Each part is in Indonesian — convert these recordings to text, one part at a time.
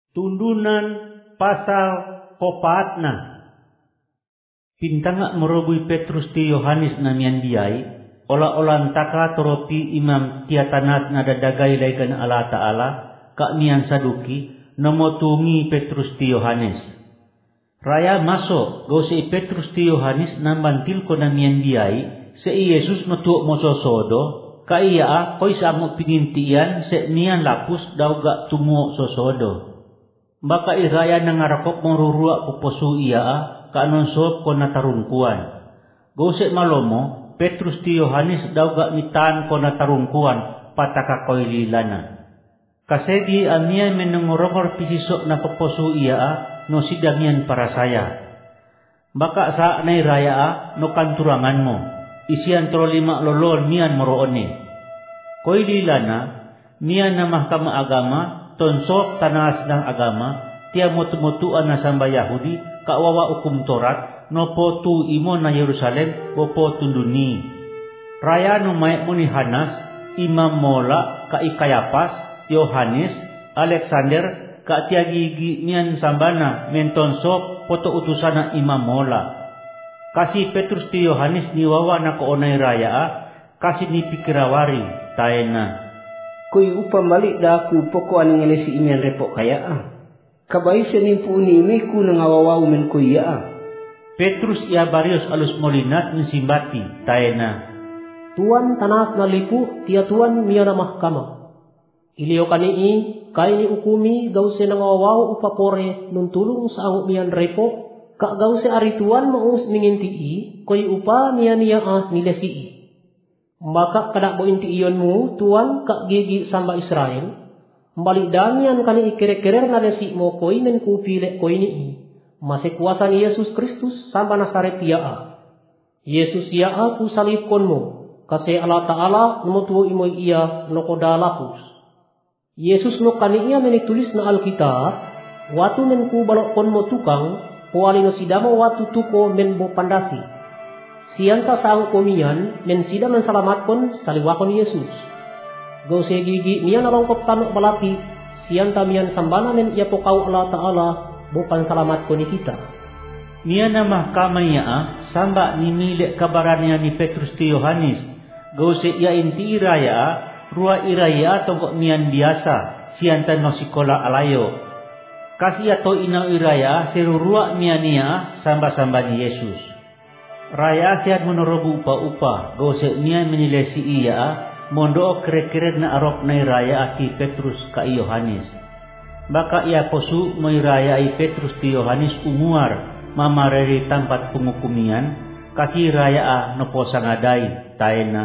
Tundunan pasal kopaatna. Pintanga merobui Petrus ti Yohanes namian diai, ola-olan taka toropi imam tiatanas nada dagai laikan Allah Ta'ala, kak nian saduki, nomotungi Petrus ti Yohanes. Raya masuk, gausi Petrus ti Yohanes nambantil ko namian diai, se Yesus metuok mososodo, ka iya koi samuk pinintian se nian lapus daw gak tumuok sosodo. Baka iraya nangarakop morurua puposu iya ka nonsop ko natarungkuan. Gosek malomo Petrus ti Yohanes daw gak mitan ko natarungkuan pataka koy lilana. Kasedi amia menengorongor pisisok na puposu iya no sidamian para saya. Baka sa nay raya no kanturangan mo isian tro 5 lolol mian moroone. Koy lilana mian na mahkamah agama tonsok tanas ng agama, tiya mutu-mutuan na samba Yahudi, kawawa hukum Torat, no po tu imo na Yerusalem, o po tunduni. Raya no may mo ni Hanas, Imam Mola, ka Ikayapas, Yohanes, Alexander, ka tiagigi niyan sambana, mentonsok, poto utusan na Imam Mola. Kasi Petrus ti Yohanes niwawa na koonay raya, kasi ni pikirawari, tayo na. Koy upam balik da aku poko aning elesi imian repok kaya kabay senin puni mi ku nangawawaw men koy ya. Petrus ia Barios alus Molinas mensimbati taena. Tuan tanas na lipu tia tuan miya na mahkama. Iliyo kanii kay ni ukumi gause nangawawaw upapore nun tulong sa ango miyan repok ka gause ari tuan maus ningintii koy upa miya niya nilesi. Maka kada bo inti iyon mo tuan kak gigi samba Israel balik damian kani ikere-kerer na lesi mo koy men kupile koy ni masih kuasa ni Yesus Kristus samba Nasaret yaa Yesus yaa ku salibkon mo kasi Allah Ta'ala numutuo imo iya no kodalapus Yesus no kani iya menitulis na Alkitab watu men ku balokon mo tukang puali no sidamo watu tuko men bo pandasi sianta sang komian men sida mensalamatkan saliwakon Yesus. Gause gigi niya nalongkop tanok balati sianta mian sambana men ia pokaw Allah Ta'ala bukan salamatkan ni kita. Niya na mahkamanya samba nimilek kabarannya ni Petrus ti Yohanes. Gause ia inti iraya rua iraya tongkok mian biasa sianta no sikola alayo. Kasi ato inaw iraya serurua mian niya samba-samba ni Yesus. Raya siat menorobu upa-upa, gosek nian menilesi iya, mondo kere-kere na arok na raya ati Petrus ka Yohanes. Baka ia posu may raya i Petrus ti Yohanes umuar, mamareri tempat pengukumian, kasi raya no po sangaday, tayo na.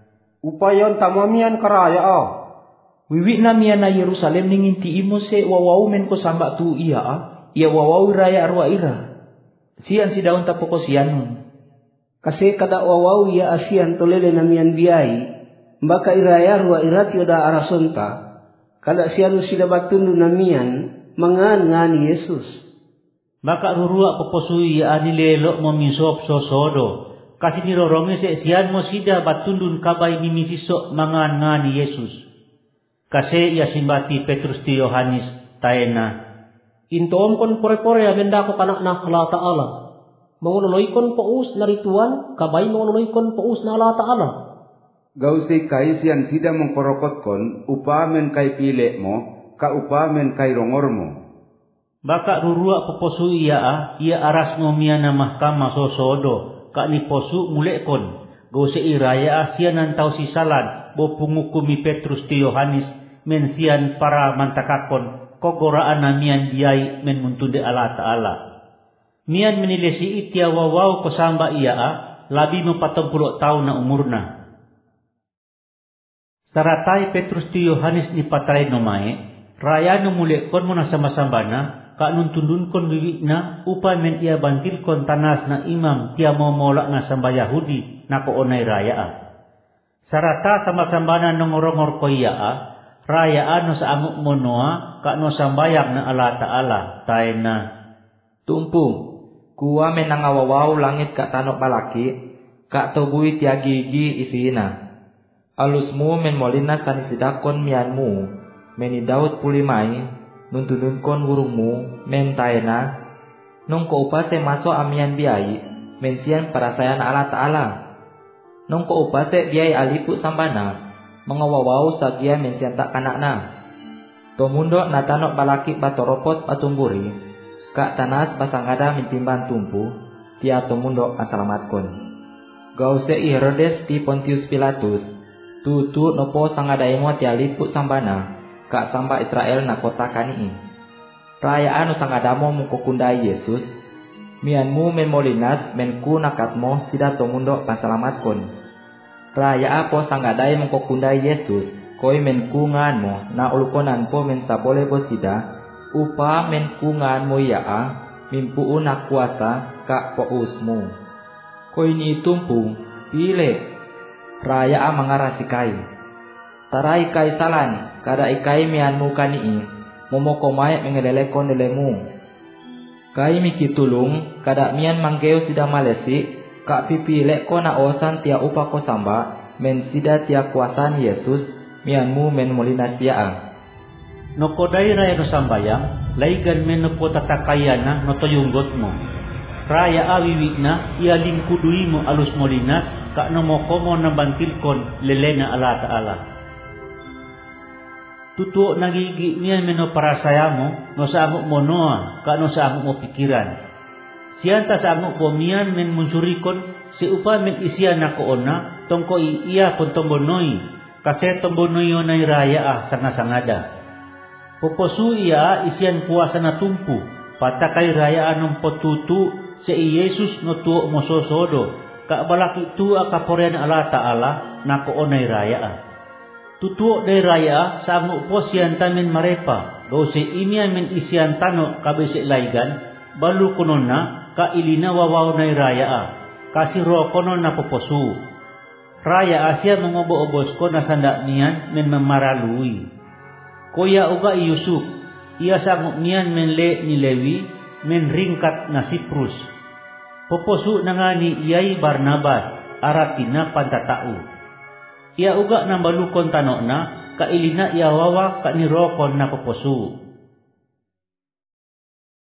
Upayon tamamian karaya Wiwi na mian na Yerusalem ninginti imo se wawaw men ko samba tu iya ia wawaw raya arwa ira. Sian si daun tapoko sianon. Kasi kada wawaw ya asian tolele namian biai mbaka iraya rua irati oda arasonta kada sian sida batundu namian mangan ngani Yesus. Maka rurua poposui ya anilelo momisop sosodo kasi nirorongi se sian mo sida batundun kabay mimisisok mangan ngani Yesus. Kasi ya simbati Petrus ti Yohanes taena. Intoom kon pore-pore amenda ko kanak na Allah Ta'ala. Mangunuloykon paus na rituan, kabay mangunuloykon paus na Allah Ta'ala. Gausi kay siyan sida mong porokotkon, upamen kay pile mo, ka upamen kay rongor mo. Baka rurua poposu iya aras mo miya na mahkama sosodo, ka ni posu mulekon. Gausi iraya siya nantaw si salan, bo pungukumi Petrus ti Yohanes, men siyan para mantakakon, kogoraan na miyan biyay men muntunde Allah Ta'ala. Mian menilesi itia wawaw ko samba iya labi mo 40 taon na umurna. Saratay Petrus ti Yohanes ni patay no mae, raya no mulekon mo na sama-sambana, ka nuntundun kon wiwi na upay men iya bantil kon tanas na imam tia momola na samba Yahudi na koonay raya. Sarata sama-sambana no ngorongor ko iya raya no sa amuk monoa ka no sambayang na Allah Ta'ala tayo na. Tumpung kuwa men nangawawaw langit ka tanok balaki, ka tobui tiagigi isina. Alusmu men molinas kanisidakon mianmu, meni Daud pulimai, nuntununkon wurungmu men taena nong ko upase maso amian biai men sian parasayan Allah Ta'ala. Nong ko upase biai alipu sambana mengawawau sagia men sian tak kanakna. Tomundo natanok balaki batoropot patumburi kak tanas pasangada mintimban tumpu tia tomundo asalamatkon. Gause i Herodes ti Pontius Pilatus tutu nopo sangadaimo tia lipu sambana kak samba Israel na kota kanii. Rayaan sangadamo mukokundai Yesus mianmu men molinas menku nakatmo sida tomundo pasalamatkon. Raya po sangadai mukokundai Yesus koi menku nganmo na ulukonan po men sabole bosida upa menku nganmo yaa mimpu na kuasa kak pousmu. Koi ni tumpung pile raya mangarasikai. Tarai kai salan kada ikai mianmu kanii momokomai mengelelekon delemu. Kai mikitulung kada mian manggeo sida malesi kak pipile ko na osan tia upa ko samba men sida tia kuasan Yesus mianmu men molina siaa. No kodai raya no sambayang, laigan men no po tatakayana no toyunggot mo. Raya awiwi na ia lingkudui mo alus molinas kak no moko mo nabantilkon lelena Allah Ta'ala. Tutuo nagigi mian men no parasaya mo no saamuk mo noa kak no saamuk mo pikiran. Sianta saamuk po mian men munsurikon si upa men isian na koona tongko iya kon tombonoi. Kasi tombonoyo na raya sanga-sangada. Poposu iya isian puasa na tumpu. Patakay raya anong potutu si Yesus no tuo mososodo. Kaabalaki tu akaporean Allah Ta'ala na koonay raya. Tutuo day raya sa ang upo siyan tamin marepa. Gaw si imian min isian tano kabisi laygan. Balu kunon na kailina wawaw na raya. Kasi ro konon na poposu. Raya Asia mengobo-obos ko na sandak niyan men memaralui. Koya uga Yusuf, ia sanggup niyan men le ni Lewi, men ringkat na Siprus. Poposu nangani iyay Barnabas, aratina pantatau. Ia uga nambalukon tanok na, kailina ia wawa kanirokon na poposu.